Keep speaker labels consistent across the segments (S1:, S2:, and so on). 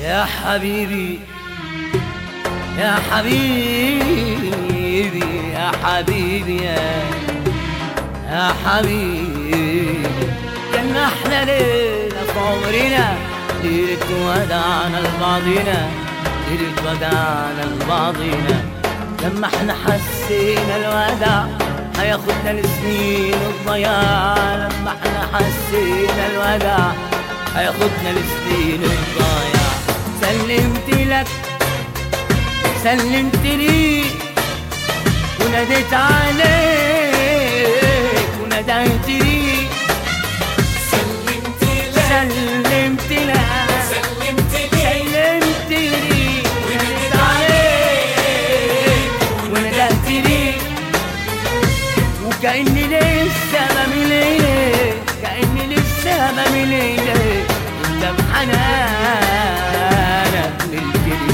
S1: يا حبيبي يا حبيبي يا حبيبي يا حبيبي، كان أحلى ليلة في عمرنا، ليلة ودعنا لبعضنا، ليلة ودعنا لبعضنا. لما احنا حسينا الوداع هياخدنا لسنين الضياع، لما احنا حسينا الوداع هياخدنا لسنين الضياع. سلمت لك سلمت لي وناديت عليك وناديت لي،
S2: سلمت لك
S1: سلمت لك
S2: سلمت لي
S1: سلمت لي وناديت عليك وناديت لي، وكأني لسه بمليك، كأني لسه بمليك انت بحنانك ملكني.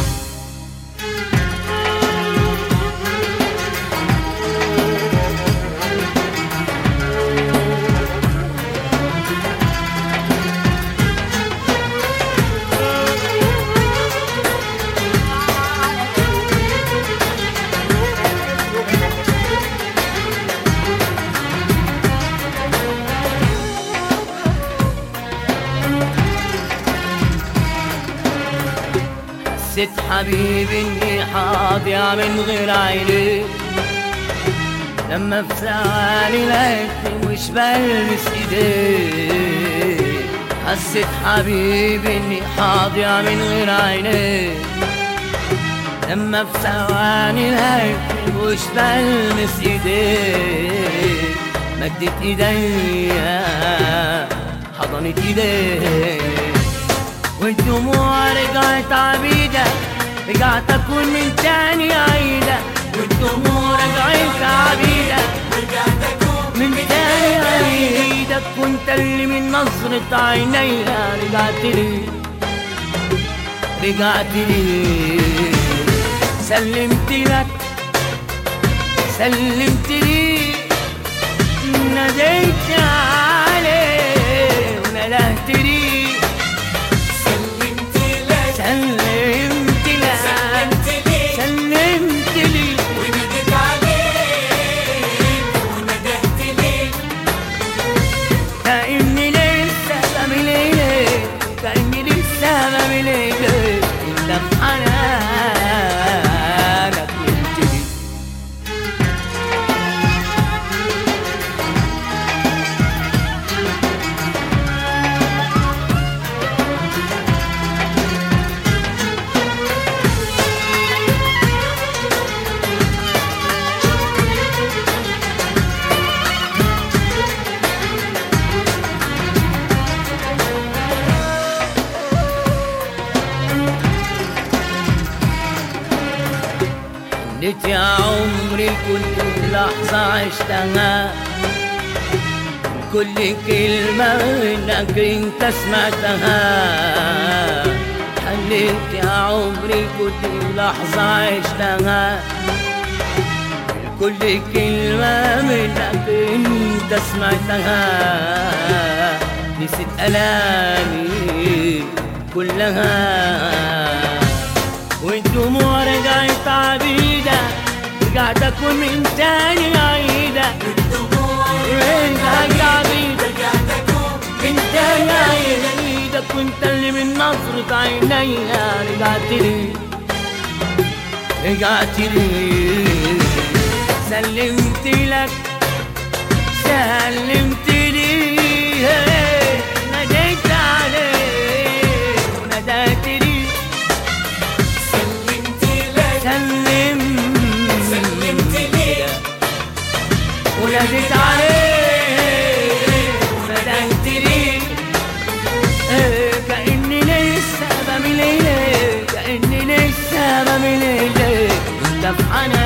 S1: حسيت حبيبي اني حاضية من غير عينيك، لما في ثواني لقيتني مش بلمس ايديك. حسيت حبيبي اني حاضية من غير عينيك، لما في ثواني لقيتني مش بلمس ايديك. مدت ايديا حضنت ايديك، والدموع رجعت عبيدة، رجعت أكون من تاني عيدة. والدموع رجعت عبيدة،
S2: رجعت أكون
S1: من تاني عيدة. كنت اللي من نظرة عينيها رجعت لي، رجعت لي. سلمت لك سلمت لي ناديت عليه وناديت لي،
S2: سلمت لك
S1: سلمت لك
S2: سلمت لي
S1: سلمت لي
S2: وناديت عليك وندهت لي،
S1: كأني لسه بمليك، كأني لسه بمليك انت بحنانك ملكني. حنيت يا عمري كل لحظة عشتها، كل كلمة منك انت سمعتها. حنيت يا عمري كل لحظة عشتها، كل كلمة منك انت سمعتها. نسيت ألامي كلها، والدموع رجعت عبيدة، رجعت أكون من تاني عيدة.
S2: الدموع
S1: رجعت عبيدة
S2: رجعت أكون
S1: من تاني عيدة. كنت اللي من نظرة عينيها رجعت لي، رجعت لي. سلمت لك سلمت لي ناديت عليك وناديت لي،
S2: سلمت لك سلمت لي
S1: وناديت عليك وناديت لي. كأني لسه بمليك، كأني لسه بمليك انت في حنانك